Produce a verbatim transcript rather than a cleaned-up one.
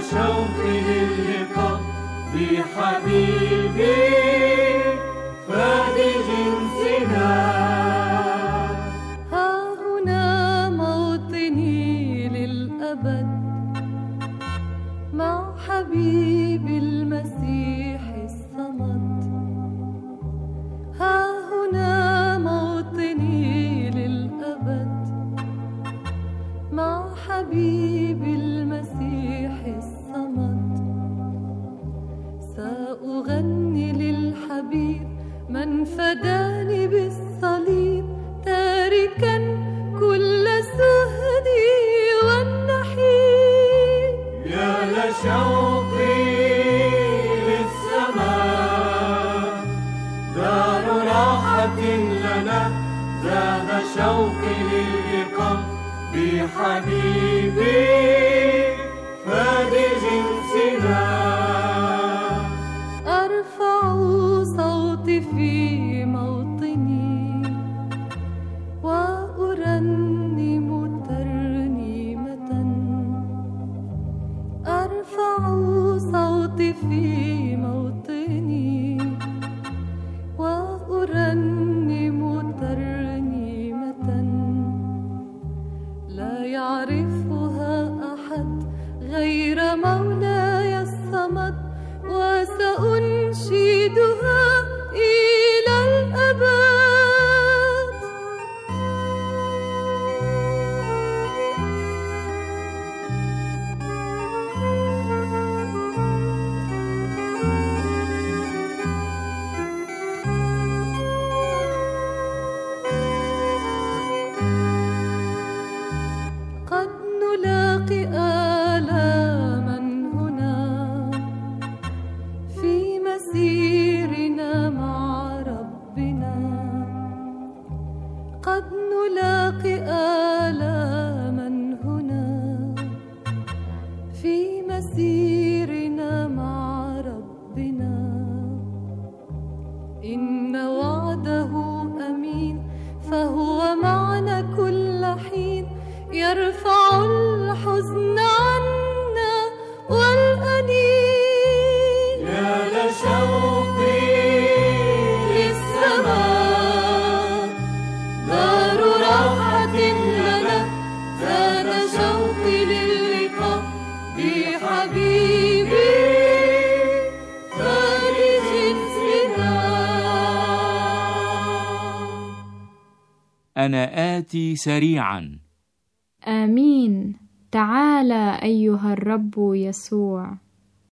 شوقي للقاء بحبيبي فادي جنسنا. ها هنا موطني للأبد مع حبيبي المسيح الصمد. ها هنا موطني للأبد مع حبيبي المسيح الصمد. سأغني للحبيب من فداني بالصليب تاركا كل سهدي والنحيب. يا لشوقي للسماء دار راحة لنا، زاد شوقي للقاء بحبيبي فادي جنسنا. أرفع صوتي في موطني وأرنم ترنيمة. أرفع صوتي في موطني وأرنم ترنيمة لا يعرفها أحد غير مولاي الصمد، وسأنشدها إلى الأبد. قد نلاقي آلاما هنا في مسيرنا مع ربنا. قد نلاقي آلاما هنا في مسيرنا مع ربنا. إن وعده أمين فهو معنا كل حين، يرفع الحزن عنا والأنين. يا لشوقي للسماء دار راحة لنا، زاد شوقي للقاء بحبيبي فادي جنسنا. أنا آتي سريعا. آمين. تعالى أيها الرب يسوع.